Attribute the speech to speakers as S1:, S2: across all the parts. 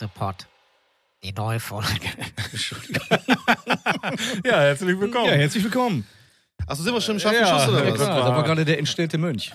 S1: the Pod. Die neue Folge.
S2: Ja, herzlich willkommen.
S3: Ja, herzlich willkommen.
S4: Achso, sind wir schon im scharfen Schuss oder was?
S3: Klar, da war gerade der entstellte Mönch.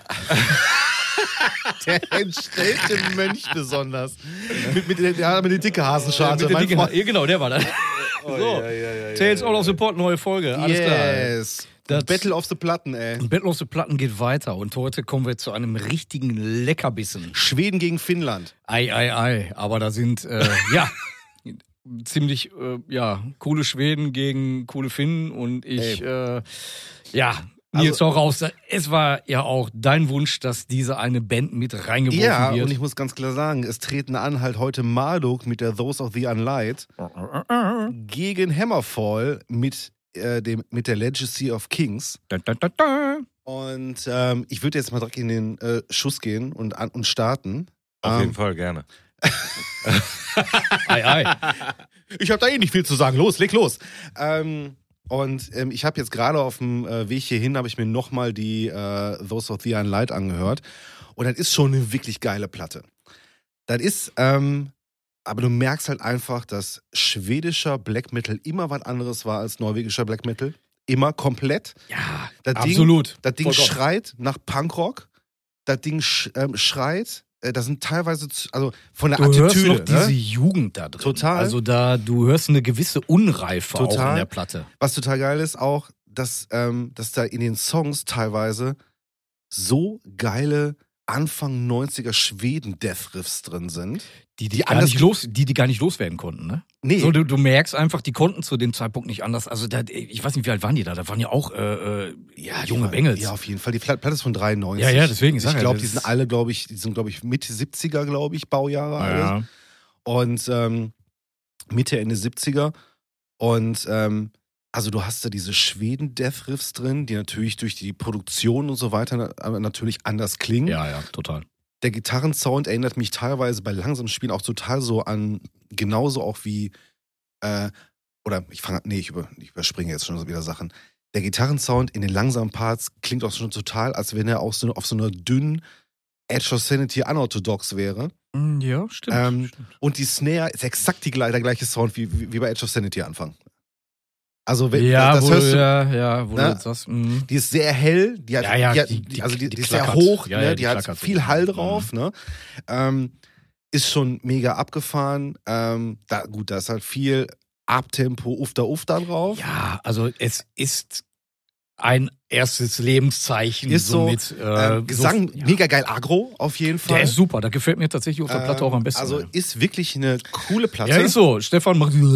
S4: Der entstellte Mönch besonders. Mit der dicke Hasenscharte.
S3: Mit der
S4: mein
S3: dicken
S4: Freund.
S3: Ja, genau, der war das. So, Tales Out of the Pod, neue Folge. Alles
S4: Yes.
S3: klar.
S4: Battle of the Platten, ey.
S3: Battle of the Platten geht weiter und heute kommen wir zu einem richtigen Leckerbissen.
S4: Schweden gegen Finnland.
S3: Ei. Aber da sind, ziemlich, coole Schweden gegen coole Finnen und ich, Nils, hau raus. Es war ja auch dein Wunsch, dass diese eine Band mit reingeworfen
S4: Ja,
S3: wird.
S4: und ich muss ganz klar sagen, es treten an halt heute Marduk mit der Those of the Unlight gegen Hammerfall mit der Legacy of Kings. Und ich würde jetzt mal direkt in den Schuss gehen und starten.
S2: Auf jeden Fall, gerne.
S3: Ei.
S4: Ich habe da eh nicht viel zu sagen. Los, leg los. Ich habe jetzt gerade auf dem Weg hierhin, habe ich mir nochmal die Those of the Unlight angehört. Und das ist schon eine wirklich geile Platte. Das ist, aber du merkst halt einfach, dass schwedischer Black Metal immer was anderes war als norwegischer Black Metal. Immer komplett.
S3: Ja,
S4: Das
S3: absolut.
S4: Das Ding
S3: Vollkommen.
S4: schreit nach Punkrock. Das Ding schreit. Das sind teilweise, also von der
S3: Du hörst
S4: Attitüde.
S3: noch diese
S4: Ne?
S3: Jugend da drin.
S4: Total.
S3: Also du hörst eine gewisse Unreife auch
S4: Total.
S3: in der Platte.
S4: Was total geil ist auch, dass da in den Songs teilweise so geile Anfang 90er Schweden-Death-Riffs drin sind.
S3: Die
S4: anders-
S3: gar nicht loswerden konnten, ne?
S4: Nee,
S3: So, du merkst einfach, die konnten zu dem Zeitpunkt nicht anders. Also ich weiß nicht, wie alt waren die da? Da waren ja auch junge Bengels.
S4: Ja, auf jeden Fall. Die Platte ist von 93.
S3: Ja, deswegen.
S4: Ich glaube, die sind alle, glaube ich, Mitte 70er, glaube ich, Baujahre alle.
S3: Ja.
S4: Und Mitte, Ende 70er. Und also du hast da diese Schweden-Death-Riffs drin, die natürlich durch die Produktion und so weiter natürlich anders klingen.
S3: Ja, total.
S4: Der Gitarrensound erinnert mich teilweise bei langsamen Spielen auch total so an, genauso auch wie, ich überspringe jetzt schon so wieder Sachen. Der Gitarrensound in den langsamen Parts klingt auch schon total, als wenn er auch so auf so einer dünnen Edge of Sanity unorthodox wäre.
S3: Ja, stimmt.
S4: Und die Snare ist exakt der gleiche Sound wie bei Edge of Sanity Anfang. Also wenn
S3: Ja,
S4: das
S3: wo
S4: hörst du,
S3: du
S4: ne?
S3: jetzt sagst. Mhm.
S4: die ist sehr hell, die ist sehr
S3: klackert.
S4: hoch,
S3: Ja,
S4: ne?
S3: ja,
S4: die hat
S3: klackert
S4: viel
S3: so.
S4: Hall drauf, ne? Ist schon mega abgefahren. Da ist halt viel Abtempo, Ufta drauf.
S3: Ja, also es ist ein erstes Lebenszeichen.
S4: Ist so,
S3: mit,
S4: Gesang
S3: ja.
S4: mega geil aggro auf jeden Fall.
S3: Der ist super, da gefällt mir tatsächlich auf der Platte auch am besten.
S4: Also ist wirklich eine coole Platte.
S3: ja, ist so. Stefan macht.
S2: Nee,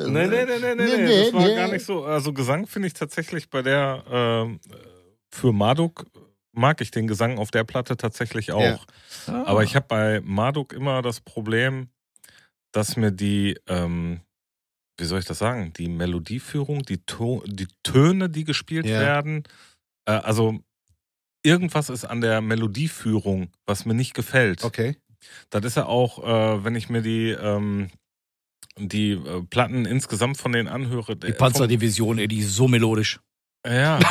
S2: das war gar nicht so. Also Gesang finde ich tatsächlich bei der, für Marduk mag ich den Gesang auf der Platte tatsächlich auch.
S4: Ja.
S2: Aber ich habe bei Marduk immer das Problem, dass mir die, wie soll ich das sagen, die Melodieführung, die Töne, die gespielt werden, also irgendwas ist an der Melodieführung, was mir nicht gefällt.
S4: Okay.
S2: Das ist ja auch, wenn ich mir die Platten insgesamt von denen anhöre.
S3: Die Panzerdivision, ey, die ist so melodisch.
S2: Ja.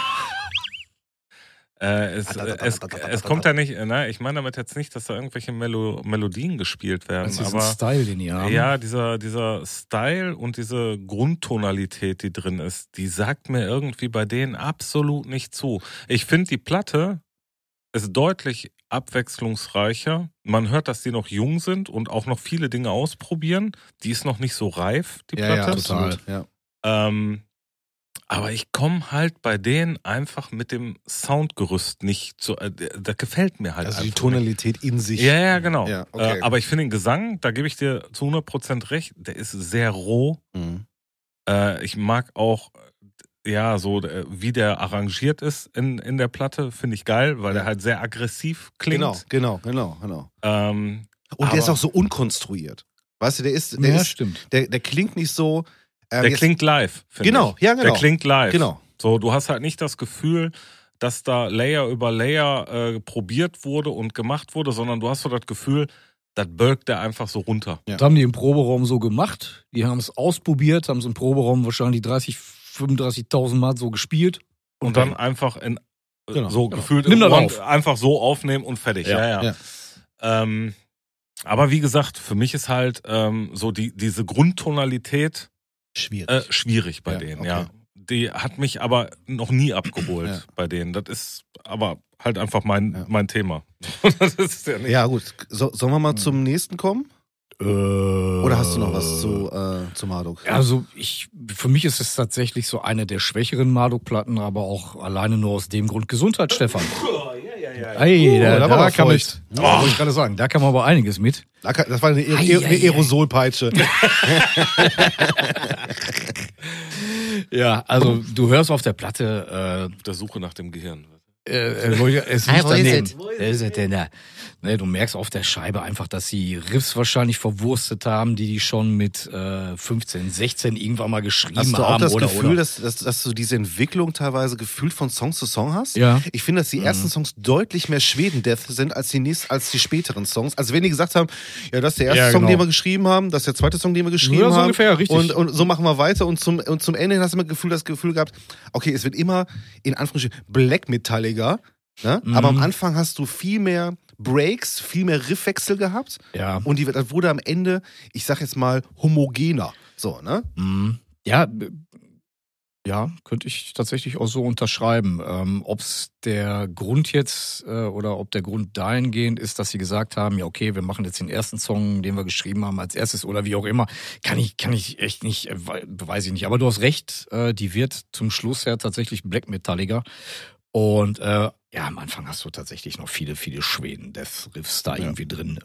S2: Es kommt ja nicht, ne? Ich meine damit jetzt nicht, dass da irgendwelche Melodien gespielt werden.
S3: Das ist
S2: aber
S3: ein Style, den die haben.
S2: ja, dieser Style und diese Grundtonalität, die drin ist, die sagt mir irgendwie bei denen absolut nicht zu. Ich finde, die Platte ist deutlich abwechslungsreicher. Man hört, dass die noch jung sind und auch noch viele Dinge ausprobieren. Die ist noch nicht so reif, die Platte.
S4: Ja, total. Ja.
S2: Aber ich komme halt bei denen einfach mit dem Soundgerüst nicht so. Da gefällt mir halt
S4: Also die
S2: einfach
S4: Tonalität in sich.
S2: Ja, genau.
S4: Ja, okay.
S2: Aber ich finde den Gesang, da gebe ich dir zu 100% recht, der ist sehr roh.
S4: Mhm.
S2: Ich mag auch, wie der arrangiert ist in der Platte, finde ich geil, weil der halt sehr aggressiv klingt.
S4: Genau. Und der ist auch so unkonstruiert. Weißt du,
S3: Stimmt.
S4: Der klingt nicht so.
S2: Der klingt live, finde
S4: Genau,
S2: ich.
S4: ja, genau.
S2: Der klingt live.
S4: Genau.
S2: So, du hast halt nicht das Gefühl, dass da Layer über Layer probiert wurde und gemacht wurde, sondern du hast so das Gefühl, das bölkt der einfach so runter.
S4: Ja.
S3: Das haben die im Proberaum so gemacht. Die haben es ausprobiert, haben es im Proberaum wahrscheinlich 35.000 Mal so gespielt.
S2: Und dann einfach
S4: Genau.
S2: so gefühlt
S3: Nimm das
S2: im Ohr
S3: auf.
S2: einfach so aufnehmen und fertig. Ja. Aber wie gesagt, für mich ist halt so diese Grundtonalität schwierig bei denen,
S4: okay.
S2: ja. Die hat mich aber noch nie abgeholt bei denen. Das ist aber halt einfach mein Thema. Das ist ja nicht.
S4: Ja, gut. Sollen wir mal zum nächsten kommen? Oder hast du noch was zu Marduk?
S3: Also für mich ist es tatsächlich so eine der schwächeren Marduk-Platten, aber auch alleine nur aus dem Grund Gesundheit, Stefan. Ey,
S4: da war
S3: kann
S4: feucht.
S3: wollte ich gerade sagen, da kann man aber einiges mit.
S4: Das war eine Aerosolpeitsche.
S3: Ja, also du hörst auf der Platte
S2: Auf der Suche nach dem Gehirn.
S3: es liegt daneben. Wo ist es denn da? Ne, du merkst auf der Scheibe einfach, dass sie Riffs wahrscheinlich verwurstet haben, die schon mit 15, 16 irgendwann mal geschrieben haben.
S4: Hast du auch das
S3: oder,
S4: Gefühl, dass du diese Entwicklung teilweise gefühlt von Song zu Song hast?
S3: Ja.
S4: Ich finde, dass die ersten Songs deutlich mehr Schweden-Death sind als die späteren Songs. Also wenn die gesagt haben, ja, das ist der erste Song, den wir geschrieben haben, das ist der zweite Song, den wir geschrieben haben.
S3: Ungefähr, richtig.
S4: Und so machen wir weiter und zum Ende hast du immer das Gefühl gehabt, okay, es wird immer in Anführungsstrichen Black-Metalliger, ne? Aber am Anfang hast du viel mehr Breaks, viel mehr Riffwechsel gehabt.
S3: Ja.
S4: Und das wurde am Ende, ich sag jetzt mal, homogener. So, ne?
S3: Ja, könnte ich tatsächlich auch so unterschreiben. Ob es der Grund jetzt oder ob der Grund dahingehend ist, dass sie gesagt haben, ja okay, wir machen jetzt den ersten Song, den wir geschrieben haben als erstes oder wie auch immer, kann ich echt nicht, weiß ich nicht. Aber du hast recht, die wird zum Schluss ja tatsächlich Black Metalliger. Und ja, am Anfang hast du tatsächlich noch viele, viele Schweden-Death-Riffs da irgendwie drin.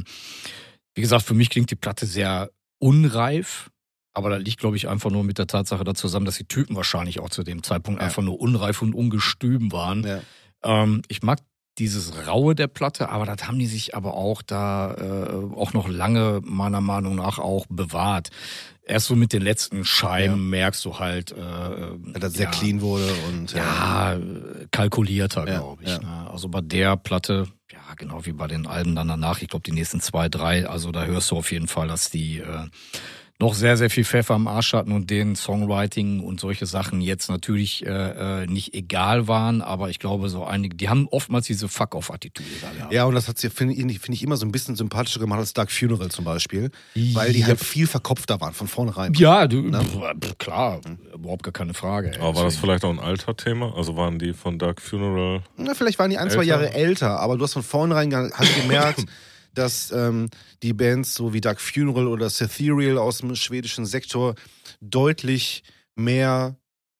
S3: Wie gesagt, für mich klingt die Platte sehr unreif, aber das liegt, glaube ich, einfach nur mit der Tatsache da zusammen, dass die Typen wahrscheinlich auch zu dem Zeitpunkt einfach nur unreif und ungestüm waren.
S4: Ja.
S3: Ich mag dieses Raue der Platte, aber das haben die sich aber auch da auch noch lange, meiner Meinung nach, auch bewahrt. Erst so mit den letzten Scheiben merkst du halt,
S4: dass es sehr clean wurde und
S3: kalkulierter, glaube ich.
S4: Ja.
S3: Ne? Also bei der Platte, ja, genau wie bei den Alben dann danach, ich glaube die nächsten 2, 3, also da hörst du auf jeden Fall, dass die noch sehr, sehr viel Pfeffer am Arsch hatten und denen Songwriting und solche Sachen jetzt natürlich nicht egal waren, aber ich glaube so einige, die haben oftmals diese Fuck-off-Attitude da gehabt.
S4: Ja, und das hat sie, finde ich, immer so ein bisschen sympathischer gemacht als Dark Funeral zum Beispiel, weil die halt viel verkopfter waren von vornherein.
S3: Ja, klar, überhaupt gar keine Frage.
S2: Aber war das vielleicht auch ein Alter-Thema? Also waren die von Dark Funeral?
S4: Na, vielleicht waren die 1, 2 Jahre älter, aber du hast von vornherein halt gemerkt, dass die Bands so wie Dark Funeral oder Cethereal aus dem schwedischen Sektor deutlich mehr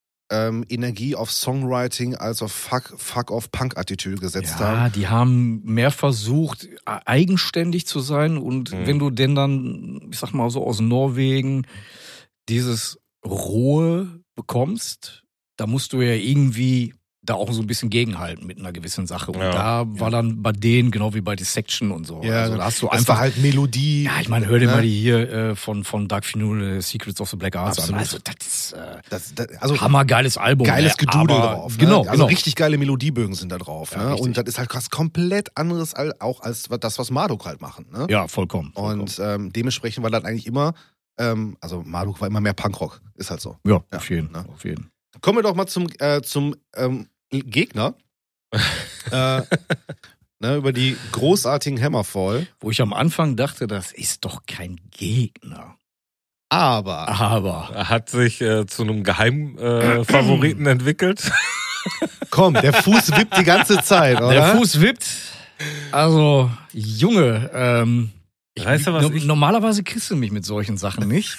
S4: Energie auf Songwriting als auf Fuck-off-Punk-Attitüde gesetzt haben.
S3: Ja, die haben mehr versucht, eigenständig zu sein und wenn du denn dann, ich sag mal so aus Norwegen, dieses Rohe bekommst, da musst du ja irgendwie da auch so ein bisschen gegenhalten mit einer gewissen Sache. Und da war dann bei denen, genau wie bei Dissection und so.
S4: Ja,
S3: also da hast du
S4: das
S3: einfach
S4: war halt Melodie.
S3: Ja, ich meine, hör dir mal die hier von Dark Funeral, Secrets of the Black Arts an. Also das ist
S4: also
S3: hammergeiles Album.
S4: Geiles Gedudel drauf. Ne?
S3: Genau,
S4: also richtig geile Melodiebögen sind da drauf.
S3: Ja,
S4: ne? Und das ist halt was komplett anderes auch als das, was Marduk halt machen. Ne?
S3: Ja, vollkommen.
S4: Und dementsprechend war das eigentlich immer, also Marduk war immer mehr Punkrock. Ist halt so.
S3: Ja, auf jeden.
S4: Ne?
S3: Auf jeden.
S4: Kommen wir doch mal zum Gegner. Über die großartigen Hammerfall.
S3: Wo ich am Anfang dachte, das ist doch kein Gegner.
S4: Aber.
S2: Er hat sich zu einem Geheimfavoriten entwickelt.
S4: Komm, der Fuß wippt die ganze Zeit, oder?
S3: Der Fuß wippt. Also, Junge,
S2: Weißt du, was ich...
S3: normalerweise kriegst du mich mit solchen Sachen nicht.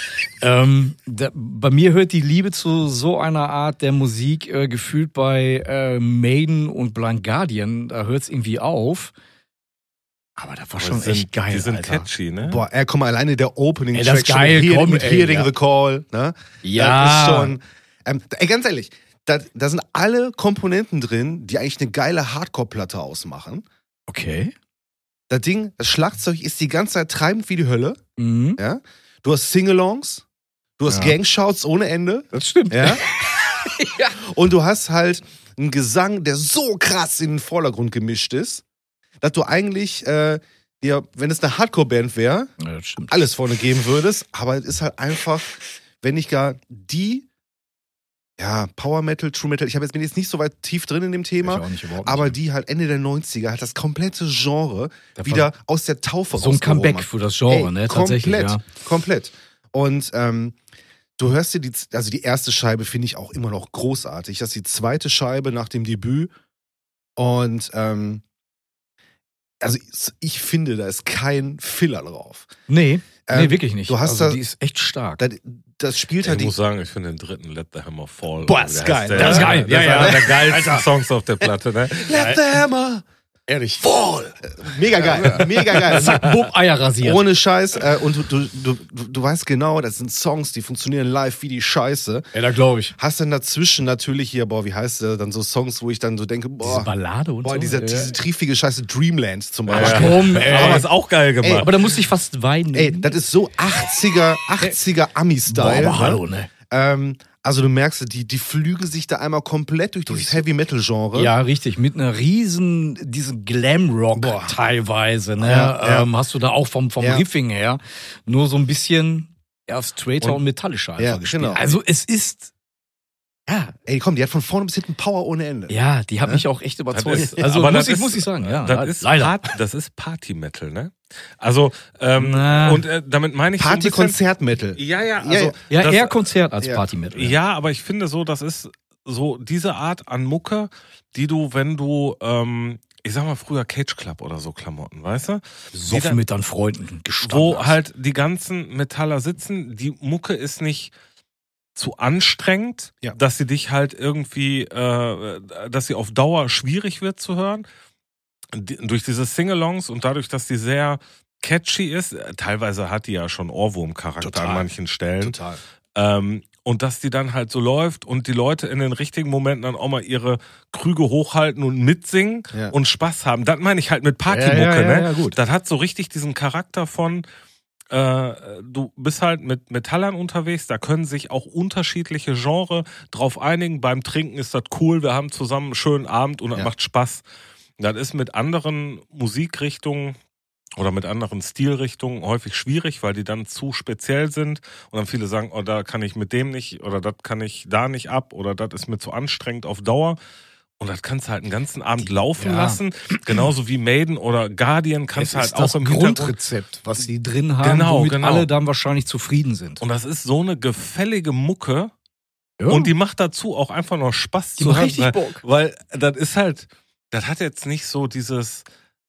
S3: Bei mir hört die Liebe zu so einer Art der Musik gefühlt bei Maiden und Blind Guardian, da hört es irgendwie auf. Aber das war schon echt geil,
S2: Die sind
S3: Alter.
S2: catchy, ne?
S4: Boah, komm mal, alleine der Opening-Track.
S3: Das ist geil,
S4: mit Hearing the Call. Ne?
S3: Ja.
S4: Das ist schon... ganz ehrlich, da sind alle Komponenten drin, die eigentlich eine geile Hardcore-Platte ausmachen.
S3: Okay.
S4: Das Ding, das Schlagzeug ist die ganze Zeit treibend wie die Hölle.
S3: Mhm.
S4: Ja? Du hast Sing-Alongs, du hast Gangshouts ohne Ende.
S3: Das stimmt.
S4: Ja? Und du hast halt einen Gesang, der so krass in den Vordergrund gemischt ist, dass du eigentlich, wenn es eine Hardcore-Band wäre, alles vorne geben würdest. Aber es ist halt einfach, wenn nicht gar die ja, Power Metal, True Metal. Bin jetzt nicht so weit tief drin in dem Thema,
S3: Ich auch nicht, überhaupt nicht.
S4: aber die halt Ende der 90er hat das komplette Genre
S3: Da
S4: wieder aus der Taufe
S3: so ein
S4: rausgehoben.
S3: Comeback für das Genre, ne? Tatsächlich,
S4: Komplett. Und du hörst dir die erste Scheibe finde ich auch immer noch großartig. Das ist die zweite Scheibe nach dem Debüt. Und also ich finde, da ist kein Filler drauf.
S3: Nee, wirklich nicht.
S4: Du hast
S3: also die ist echt stark.
S4: Das spielt
S2: Ich
S4: halt
S2: muss sagen, ich finde den dritten Let the Hammer Fall.
S3: Boah, ist geil.
S2: Das ist
S3: geil.
S2: Das ist einer der geilsten Songs auf der Platte, ne?
S4: Let the Hammer
S3: Ehrlich.
S4: Fall. Mega geil, mega geil.
S3: Zack, bumm, Eier rasiert.
S4: Ohne Scheiß. Und du weißt genau, das sind Songs, die funktionieren live wie die Scheiße.
S3: Ja, da glaube ich.
S4: Hast dann dazwischen natürlich hier, wie heißt der, dann so Songs, wo ich dann so denke,
S3: Diese Ballade und so.
S4: diese triefige Scheiße Dreamland zum
S3: Ach
S4: Beispiel.
S3: komm, ey.
S2: Aber ist auch geil gemacht.
S3: Aber da musste ich fast weinen.
S4: Ey, das ist so 80er Ami-Style.
S3: aber hallo, ne?
S4: Also du merkst, die flügen sich da einmal komplett durch dieses Heavy-Metal-Genre.
S3: Ja, richtig. Mit einer diesen Glam-Rock teilweise, ne?
S4: Ja.
S3: Hast du da auch vom Riffing her nur so ein bisschen straighter und metallischer einfach gespielt.
S4: Genau.
S3: Also es ist,
S4: Ey, komm, die hat von vorne bis hinten Power ohne Ende.
S3: ja, die hat mich auch echt überzeugt. Also
S2: aber
S3: muss ich sagen, ja. Leider.
S2: Das ist Party-Metal, ne? Also,
S3: Na.
S2: und damit meine ich
S4: Party-Konzert-Metal.
S2: Ja, also,
S3: Ja,
S2: das,
S3: eher Konzert als Party-Metal.
S2: Ja, aber ich finde so, das ist so diese Art an Mucke, die du, wenn du, ich sag mal früher Cage Club oder so Klamotten, weißt du?
S3: Soffen mit deinen Freunden gestanden
S2: Wo
S3: hast.
S2: halt die ganzen Metaller sitzen, die Mucke ist nicht zu anstrengend, dass sie dich halt irgendwie, dass sie auf Dauer schwierig wird zu hören. Durch diese Singalongs und dadurch, dass die sehr catchy ist, teilweise hat die ja schon Ohrwurm-Charakter an manchen Stellen.
S4: Total.
S2: Und dass die dann halt so läuft und die Leute in den richtigen Momenten dann auch mal ihre Krüge hochhalten und mitsingen und Spaß haben. Das meine ich halt mit Partymucke, ne?
S3: Ja, gut.
S2: Das hat so richtig diesen Charakter von, du bist halt mit Metallern unterwegs, da können sich auch unterschiedliche Genres drauf einigen. Beim Trinken ist das cool, wir haben zusammen einen schönen Abend und das macht Spaß. Das ist mit anderen Musikrichtungen oder mit anderen Stilrichtungen häufig schwierig, weil die dann zu speziell sind und dann viele sagen, oh, da kann ich mit dem nicht oder das kann ich da nicht ab oder das ist mir zu anstrengend auf Dauer. Und das kannst du halt einen ganzen Abend laufen lassen. Genauso wie Maiden oder Guardian kannst du halt auch im
S3: Grundrezept, was die drin haben, womit alle dann wahrscheinlich zufrieden sind.
S2: Und das ist so eine gefällige Mucke.
S3: Ja.
S2: Und die macht dazu auch einfach noch Spaß zu hören.
S3: Richtig Bock.
S2: Weil das ist halt, das hat jetzt nicht so dieses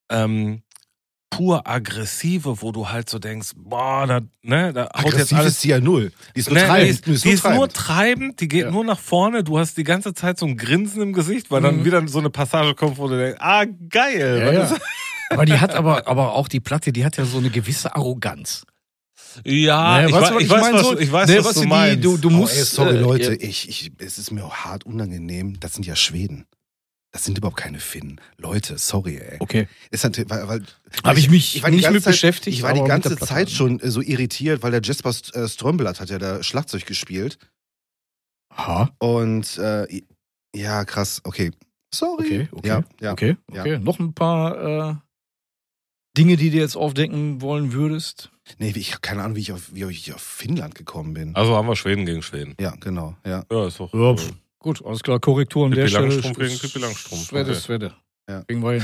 S2: pur aggressive, wo du halt so denkst, boah, da haut jetzt alles.
S4: Ist die ja null. Die ist nur
S2: treibend.
S4: treibend.
S2: Die ist nur treibend, die geht nur nach vorne. Du hast die ganze Zeit so ein Grinsen im Gesicht, weil dann wieder so eine Passage kommt, wo du denkst, geil.
S3: Ja. Aber die hat aber auch die Platte, die hat ja so eine gewisse Arroganz.
S2: Ja, ich weiß, was du meinst.
S3: Du musst,
S4: sorry, Leute, es ist mir auch hart unangenehm. Das sind ja Schweden. Das sind überhaupt keine Finnen. Leute, sorry, ey.
S3: Okay.
S4: Ist halt, weil
S3: habe ich mich nicht mit
S4: Zeit,
S3: beschäftigt.
S4: Ich war die ganze Zeit schon so irritiert, weil der Jesper Strömblatt hat ja da Schlagzeug gespielt.
S3: Aha.
S4: Und ja, krass, okay. Sorry.
S3: Okay. Noch ein paar Dinge, die du jetzt aufdecken wollen würdest?
S4: Nee, ich habe keine Ahnung, wie ich auf Finnland gekommen bin.
S2: Also haben wir Schweden gegen Schweden.
S4: Ja, genau. Ja,
S2: ist doch.
S3: Gut, alles klar, Korrektur an der Stelle.
S2: Langstrumpf gegen Pippi Langstrumpf.
S3: Svette.
S4: Ja.
S3: Kriegen wir hin.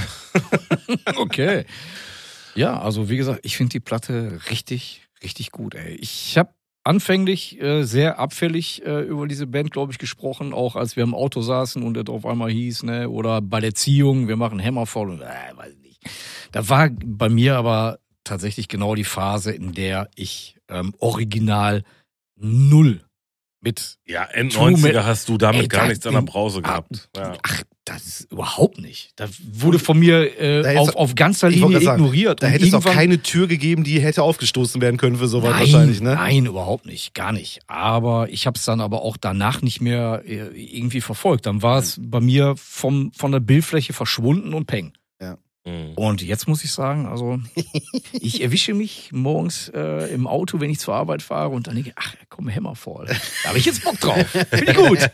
S3: Okay. Ja, also wie gesagt, ich finde die Platte richtig, richtig gut, ey. Ich habe anfänglich sehr abfällig über diese Band, glaube ich, gesprochen, auch als wir im Auto saßen und es auf einmal hieß, ne, oder bei der Ziehung, wir machen Hammerfall und weiß nicht. Da war bei mir aber tatsächlich genau die Phase, in der ich original null mit
S2: End 90er hast du damit gar nichts an der Brause gehabt.
S3: Ach, das ist überhaupt nicht. Das wurde von mir auf ganzer Linie ignoriert.
S4: Da hätte es auch keine Tür gegeben, die hätte aufgestoßen werden können für sowas wahrscheinlich, ne?
S3: Nein, überhaupt nicht. Gar nicht. Aber ich habe es dann aber auch danach nicht mehr irgendwie verfolgt. Dann war es bei mir von der Bildfläche verschwunden und peng.
S4: Ja.
S3: Und jetzt muss ich sagen, also ich erwische mich morgens im Auto, wenn ich zur Arbeit fahre und dann denke ich, ach komm, Hammerfall. Da habe ich jetzt Bock drauf. Finde ich gut.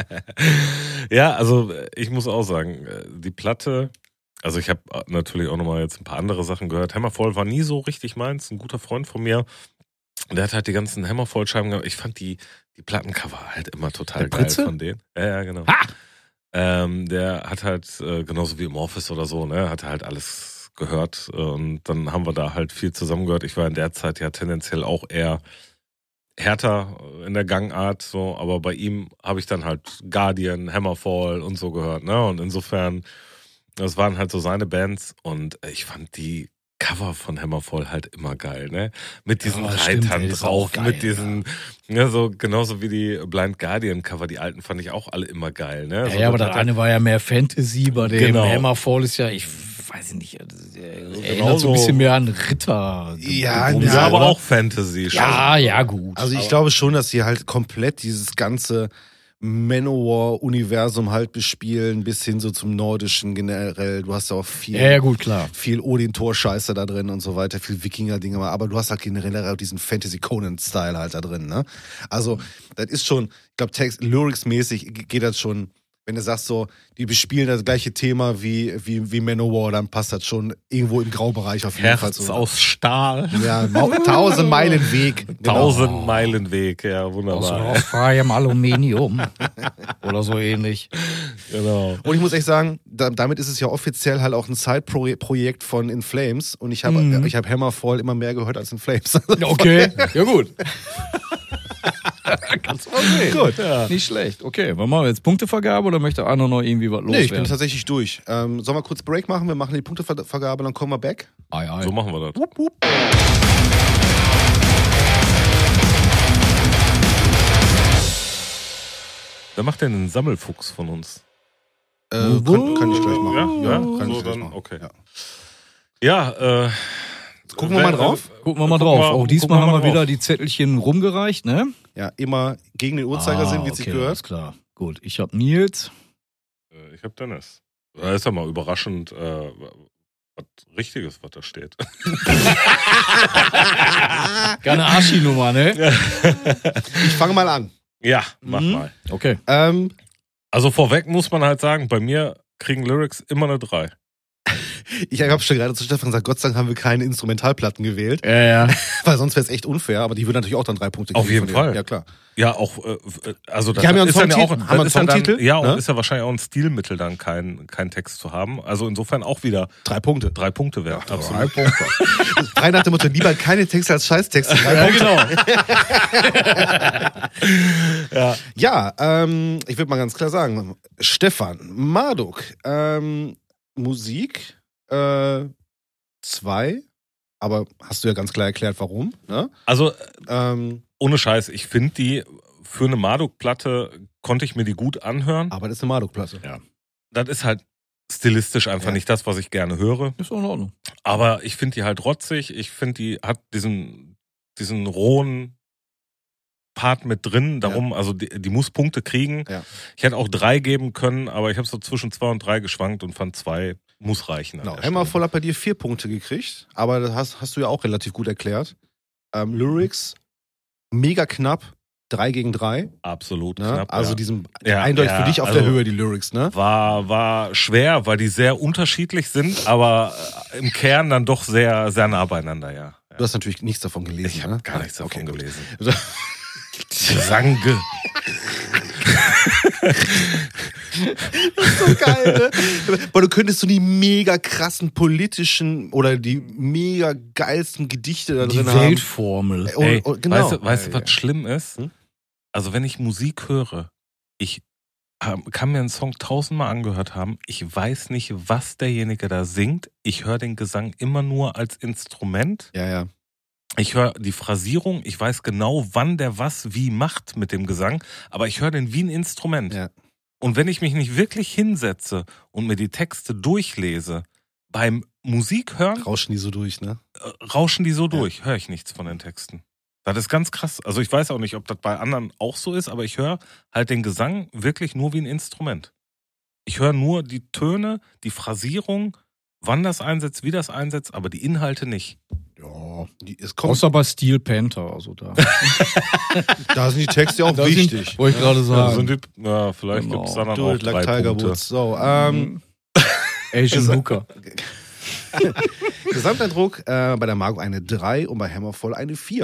S2: Ja, also ich muss auch sagen, die Platte, also ich habe natürlich auch nochmal jetzt ein paar andere Sachen gehört. Hammerfall war nie so richtig meins, ein guter Freund von mir. Der hat halt die ganzen Hammerfall-Scheiben gemacht. Ich fand die Plattencover halt immer total
S3: Der
S2: geil
S3: Pritze?
S2: von denen. Ja, genau.
S3: Ha!
S2: Der hat halt, genauso wie im Office oder so, ne, hat er halt alles gehört. Und dann haben wir da halt viel zusammengehört. Ich war in der Zeit ja tendenziell auch eher härter in der Gangart, so, aber bei ihm habe ich dann halt Guardian, Hammerfall und so gehört, ne? Und insofern, das waren halt so seine Bands und ich fand die Cover von Hammerfall halt immer geil, ne? Mit diesen
S3: Ja, stimmt,
S2: Reitern
S3: ey, das ist auch
S2: drauf,
S3: geil,
S2: mit diesen, ne, so genauso wie die Blind Guardian Cover, die alten fand ich auch alle immer geil, ne?
S3: Ja,
S2: So,
S3: ja, aber
S2: das
S3: das
S2: hat
S3: eine war ja mehr Fantasy, bei dem
S2: Genau.
S3: Hammerfall ist ja, ich weiß nicht,
S2: genau
S3: erinnert so ein bisschen mehr an Ritter.
S4: Ja,
S3: Gebunden,
S2: ja, aber
S3: oder?
S2: auch Fantasy.
S3: Ja, ja, gut.
S4: Also ich glaube schon, dass sie halt komplett dieses ganze Manowar-Universum halt bespielen, bis hin so zum Nordischen generell. Du hast ja auch
S3: Ja, gut, klar.
S4: viel Odin-Thor-Scheiße da drin und so weiter, viel Wikinger-Dinge, aber du hast halt generell auch diesen Fantasy-Conan-Style halt da drin, ne? Also, das ist schon, ich glaube, Lyrics-mäßig geht das schon, wenn du sagst so, die bespielen das gleiche Thema wie Manowar, dann passt das schon irgendwo im Graubereich auf jeden Fall
S2: Herz
S4: so.
S2: aus Stahl.
S4: Ja, 1000 Meilen Weg. Genau.
S2: 1000 Meilen Weg, ja,
S3: Aus
S2: wunderbar.
S3: freiem Aluminium. Oder so ähnlich.
S2: Genau.
S4: Und ich muss echt sagen, damit ist es ja offiziell halt auch ein Side-Projekt von In Flames. Und ich habe ich hab Hammerfall immer mehr gehört als In Flames.
S3: Okay, ja gut. Kannst du mal sehen.
S4: Gut.
S3: Ja. Nicht schlecht. Okay, wollen wir jetzt Punktevergabe oder möchte einer noch irgendwie was
S4: Nee, ich bin
S3: loswerden?
S4: tatsächlich durch. Sollen wir kurz Break machen? Wir machen die Punktevergabe, dann kommen wir back.
S3: Ei, ei.
S2: So machen wir das. Wer macht denn den Sammelfuchs von uns?
S4: Kann ich gleich machen.
S2: Ja?
S4: Kann
S2: So,
S4: ich gleich
S2: dann,
S4: machen.
S2: okay.
S4: Ja.
S2: Ja,
S4: Gucken wir mal drauf.
S3: Gucken wir mal
S2: Gucken
S3: drauf.
S2: wir-
S3: Auch diesmal
S2: gucken wir
S3: haben
S2: mal
S3: wir wieder
S2: drauf.
S3: die Zettelchen rumgereicht, ne?
S4: Ja, immer gegen den Uhrzeigersinn, wie es sich
S3: okay, alles
S4: gehört.
S3: klar. Gut, ich habe Nils.
S2: Ich hab Dennis. Das ist ja mal überraschend, was Richtiges, was da steht.
S3: Keine Arschi-Nummer, ne?
S4: Ich fange mal an.
S2: Ja, mach
S3: Mhm.
S2: mal.
S3: Okay.
S2: Also vorweg muss man halt sagen, bei mir kriegen Lyrics immer eine 3.
S4: Ich habe schon gerade zu Stefan gesagt, Gott sei Dank haben wir keine Instrumentalplatten gewählt,
S3: Ja.
S4: weil sonst wäre es echt unfair, aber die würden natürlich auch dann 3 Punkte kriegen.
S2: Auf jeden
S4: von dir.
S2: Fall.
S4: Ja, klar.
S2: Ja, auch, also das
S4: Die haben ja einen
S2: ist dann
S4: Songtitel.
S2: auch,
S4: Haben wir einen
S2: das ist ja dann,
S4: Songtitel?
S2: ja, und
S4: Ne?
S2: ist ja wahrscheinlich auch ein Stilmittel, dann kein Text zu haben. Also insofern auch wieder
S4: 3 Punkte.
S2: 3 Punkte wert.
S3: Drei
S2: Absolut.
S3: Punkte.
S4: Frei nach dem Motto, lieber keine Texte als Scheißtexte.
S3: Ja, genau.
S4: Ja, ich würde mal ganz klar sagen, Stefan, Marduk, Musik, 2, aber hast du ja ganz klar erklärt, warum. Ne?
S2: Also
S4: Ähm,
S2: ohne Scheiß, ich finde die für eine Marduk-Platte konnte ich mir die gut anhören.
S4: aber das ist eine Marduk-Platte.
S3: Ja.
S2: Das ist halt stilistisch einfach
S4: Ja.
S2: nicht das, was ich gerne höre.
S3: Ist auch in Ordnung.
S2: Aber ich finde die halt rotzig. Ich finde, die hat diesen rohen Part mit drin. Darum, also die muss Punkte kriegen.
S4: Ja.
S2: Ich hätte auch 3 geben können, aber ich habe so zwischen 2 und 3 geschwankt und fand 2 muss reichen. an
S4: Genau.
S2: der
S4: Hammerfall
S2: Stelle.
S4: hat bei dir 4 Punkte gekriegt, aber das hast du ja auch relativ gut erklärt. Lyrics, mega knapp, 3 gegen 3.
S2: Absolut
S4: Ne?
S2: knapp.
S4: Also
S2: ja.
S4: diesem
S2: Ja,
S4: eindeutig
S2: ja,
S4: für dich auf
S2: also-
S4: der Höhe, die Lyrics, ne?
S2: War schwer, weil die sehr unterschiedlich sind, aber im Kern dann doch sehr, sehr nah beieinander, ja.
S4: Du hast natürlich nichts davon gelesen.
S2: Ich habe
S4: ne?
S2: gar nichts davon
S4: gut.
S2: gelesen.
S4: Also-
S2: Sange.
S4: So geil, ne? Aber du könntest so die mega krassen politischen oder die mega geilsten Gedichte da
S3: Die
S4: drin haben.
S3: Weltformel.
S2: Ey,
S4: Genau.
S2: weißt du, was schlimm ist?
S4: Hm?
S2: Also wenn ich Musik höre, ich kann mir einen Song 1000-mal angehört haben, ich weiß nicht, was derjenige da singt. Ich höre den Gesang immer nur als Instrument.
S4: Ja, ja.
S2: Ich höre die Phrasierung, ich weiß genau, wann der was wie macht mit dem Gesang, aber ich höre den wie ein Instrument.
S4: Ja.
S2: Und wenn ich mich nicht wirklich hinsetze und mir die Texte durchlese, beim Musik hören,
S4: Rauschen die so durch, ne?
S2: rauschen die so durch, höre ich nichts von den Texten. Das ist ganz krass. Also ich weiß auch nicht, ob das bei anderen auch so ist, aber ich höre halt den Gesang wirklich nur wie ein Instrument. Ich höre nur die Töne, die Phrasierung, wann das einsetzt, wie das einsetzt, aber die Inhalte nicht.
S3: Ja.
S4: Es kommt,
S3: Außer bei Steel Panther, also da.
S4: da sind die Texte auch
S3: Da
S4: wichtig.
S3: sind, wollte ich gerade sagen.
S2: Vielleicht
S3: Genau.
S2: gibt es da dann
S4: Do
S2: auch
S4: it like
S2: 3
S4: Tiger
S2: Punkte.
S4: Woods. So,
S3: Asian Hooker.
S4: Gesamteindruck bei der Margo eine 3 und bei Hammerfall eine 4.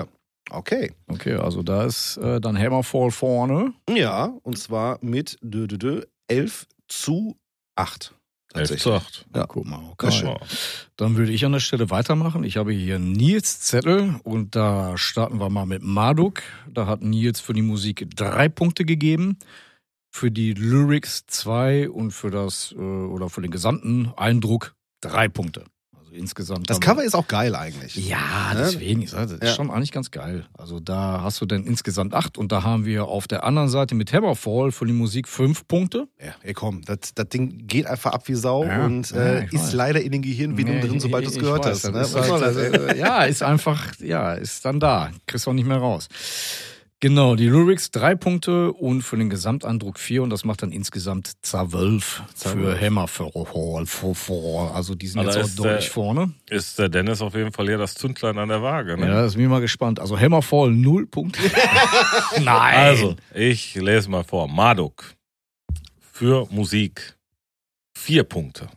S4: Okay.
S3: Okay, also da ist dann Hammerfall vorne.
S4: Ja, und zwar mit 11:8.
S2: 11:8.
S3: Ja, guck mal, okay.
S4: Das ist schön.
S2: Ja.
S3: Dann würde ich an der Stelle weitermachen. Ich habe hier Nils Zettel und da starten wir mal mit Marduk. Da hat Nils für die Musik 3 Punkte gegeben, für die Lyrics 2 und für für den gesamten Eindruck 3 Punkte. Also insgesamt.
S4: Das Cover ist auch geil eigentlich.
S3: Ja,
S4: Ne?
S3: deswegen ist das
S4: Ja.
S3: schon eigentlich ganz geil. Also da hast du dann insgesamt 8 und da haben wir auf der anderen Seite mit Hammerfall für die Musik 5 Punkte.
S4: Ja, ey, komm, das Ding geht einfach ab wie Sau
S3: Ja,
S4: und
S3: ja, ich
S4: ist
S3: weiß.
S4: leider in den Gehirnwindungen drin, sobald du es gehört
S3: weiß,
S4: hast. Ne?
S3: das
S4: Was
S3: ist
S4: soll das?
S3: halt, ja, ist einfach, ja, ist dann da. Kriegst du auch nicht mehr raus. Genau, die Lyrics 3 Punkte und für den Gesamteindruck 4 und das macht dann insgesamt 12 für Hammerfall. Also die sind
S2: Aber
S3: jetzt
S2: ist
S3: auch deutlich vorne.
S2: Ist der Dennis auf jeden Fall hier das Zündlein an der Waage. Ne?
S3: Ja, das bin ich mal gespannt. Also Hammerfall 0 Punkte. Nein.
S2: Also, ich lese mal vor. Marduk. Für Musik 4 Punkte.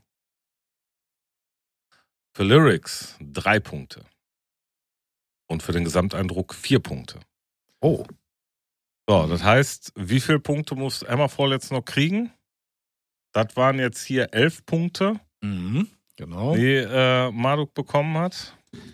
S2: Für Lyrics 3 Punkte. Und für den Gesamteindruck 4 Punkte.
S4: Oh,
S2: So, das heißt, wie viele Punkte muss Hammerfall jetzt noch kriegen? Das waren jetzt hier 11 Punkte,
S3: Genau.
S2: die Marduk bekommen hat.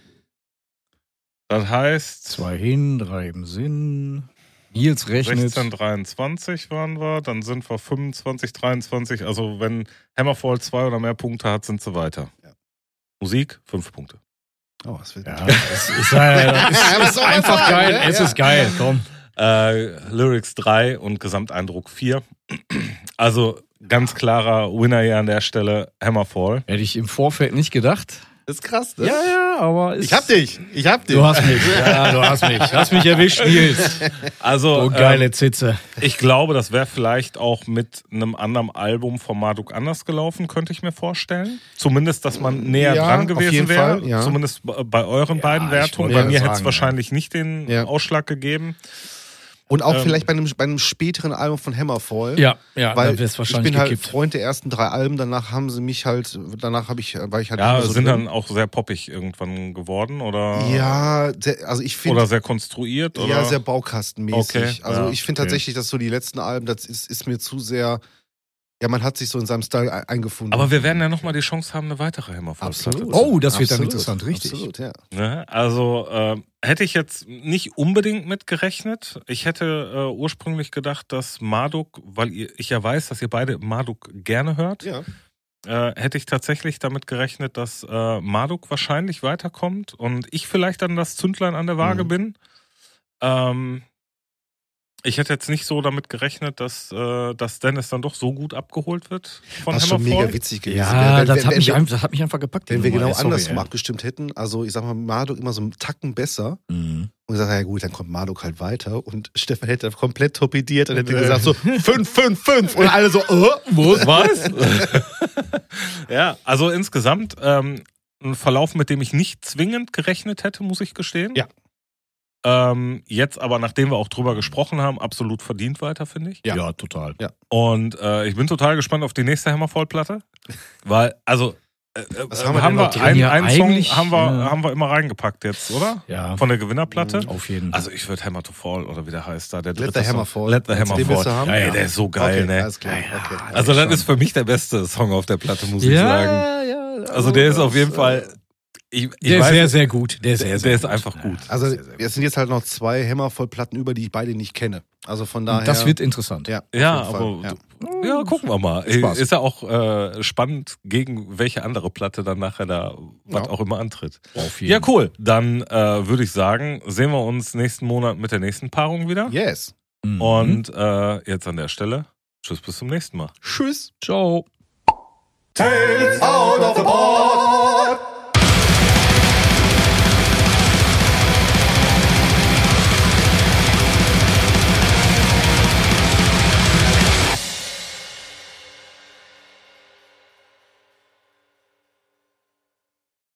S2: Das heißt,
S3: 2 hin, 3 im Sinn. Nils rechnet.
S2: 16, 23 waren wir, dann sind wir 25, 23. Also wenn Hammerfall 2 oder mehr Punkte hat, sind sie weiter.
S4: Ja.
S2: Musik 5 Punkte.
S4: oh, das wird
S3: Ja, das ist einfach
S4: sagen,
S3: geil.
S4: ne?
S3: Es
S4: Ja.
S3: ist geil, komm.
S2: Lyrics 3 und Gesamteindruck 4. Also ganz klarer Winner hier an der Stelle, Hammerfall.
S3: Hätte ich im Vorfeld nicht gedacht.
S4: Das ist krass, ne?
S3: Ja, aber
S4: Ich hab dich.
S3: Du hast mich. Ja, du hast mich. Hast mich erwischt, Nils.
S2: Also
S3: Oh, geile Zitze.
S2: ich glaube, das wäre vielleicht auch mit einem anderen Album von Marduk anders gelaufen, könnte ich mir vorstellen. Zumindest, dass man näher
S4: Ja,
S2: dran
S4: auf
S2: gewesen
S4: jeden
S2: wäre.
S4: Fall, ja.
S2: Zumindest bei euren
S3: Ja,
S2: beiden
S3: ich
S2: Wertungen.
S3: wollte
S2: Bei mir
S3: ja
S2: hätte es
S3: sagen,
S2: wahrscheinlich nicht den
S4: Ja.
S2: Ausschlag gegeben.
S4: Und auch vielleicht bei einem späteren Album von Hammerfall.
S3: Ja,
S4: Weil
S3: da wäre es
S4: ich
S3: wahrscheinlich
S4: bin halt
S3: gekippt.
S4: Freund der ersten 3 Alben, danach haben sie mich halt, war ich halt
S2: Ja,
S4: immer so
S2: sind
S4: drin.
S2: dann auch sehr poppig irgendwann geworden oder,
S4: Ja, also ich finde,
S2: oder sehr konstruiert? Oder?
S4: ja, sehr baukastenmäßig.
S2: Okay,
S4: Also
S2: ja,
S4: ich finde
S2: okay.
S4: tatsächlich, dass so die letzten Alben, das ist mir zu sehr, ja, man hat sich so in seinem Style eingefunden.
S2: Aber wir werden ja nochmal die Chance haben, eine weitere Hammerfall-Platte
S4: Absolut.
S2: zu
S3: Oh, das wird dann
S4: Absolut,
S3: interessant, richtig.
S4: Absolut, ja.
S2: Ne? Also hätte ich jetzt nicht unbedingt mit gerechnet. Ich hätte ursprünglich gedacht, dass Marduk, weil ich ja weiß, dass ihr beide Marduk gerne hört,
S4: Ja.
S2: hätte ich tatsächlich damit gerechnet, dass Marduk wahrscheinlich weiterkommt und ich vielleicht dann das Zündlein an der Waage bin. Ich hätte jetzt nicht so damit gerechnet, dass Dennis dann doch so gut abgeholt wird von
S4: Was schon
S2: Hammerfall.
S4: mega witzig gewesen
S3: Ja,
S4: wäre.
S3: das hat mich einfach gepackt.
S4: Wenn
S3: die
S4: wir
S3: Nummer.
S4: genau
S3: Sorry,
S4: andersrum
S3: ey.
S4: abgestimmt hätten, also ich sag mal, Marduk immer so einen Tacken besser
S3: Mhm.
S4: und gesagt, ja gut, dann kommt Marduk halt weiter und Stefan hätte komplett torpediert und hätte gesagt so 5, 5, 5 und alle so,
S2: Was? Ja, also insgesamt ein Verlauf, mit dem ich nicht zwingend gerechnet hätte, muss ich gestehen.
S4: Ja.
S2: Jetzt aber, nachdem wir auch drüber gesprochen haben, absolut verdient weiter, finde ich.
S3: Ja, total.
S4: Ja.
S2: Und ich bin total gespannt auf die nächste Hammerfall-Platte. Weil, also,
S4: Was haben wir denn
S2: wir
S4: noch drin?
S2: einen
S3: Ja,
S2: Song
S3: eigentlich,
S2: haben
S3: ja.
S2: wir immer reingepackt jetzt, oder?
S3: Ja,
S2: Von der Gewinnerplatte.
S3: auf jeden Fall.
S2: Also ich würde Hammer to Fall oder wie der heißt da, der
S4: Let
S2: dritte
S4: the Hammer
S2: Song.
S4: Fall.
S2: Let the
S4: Den
S2: Hammer
S4: willst du
S2: Fall.
S4: haben?
S2: Ey, der ist so geil,
S4: Okay,
S2: ne?
S4: alles klar. Okay.
S2: Also das ist für mich der beste Song auf der Platte, muss ich sagen.
S3: ja.
S2: Also der ist auf jeden Fall. Ich
S3: Der
S2: weiß,
S3: ist sehr, sehr gut. Der
S2: der ist einfach gut.
S4: Also
S3: Sehr, sehr gut.
S4: es sind jetzt halt noch 2 Hammervoll-Platten über, die ich beide nicht kenne. Also von daher.
S3: Das wird interessant.
S4: ja, auf
S2: Ja,
S4: jeden Fall.
S2: aber
S4: Ja.
S2: ja, gucken wir mal.
S3: Spaß.
S2: Ist ja auch spannend, gegen welche andere Platte dann nachher da was
S4: Ja.
S2: auch immer antritt.
S3: Auf jeden
S2: Ja, cool. Dann würde ich sagen, sehen wir uns nächsten Monat mit der nächsten Paarung wieder.
S4: Yes.
S3: Mhm.
S2: Und jetzt an der Stelle, tschüss, bis zum nächsten Mal.
S4: Tschüss.
S3: Ciao.
S4: Tales out of the pod.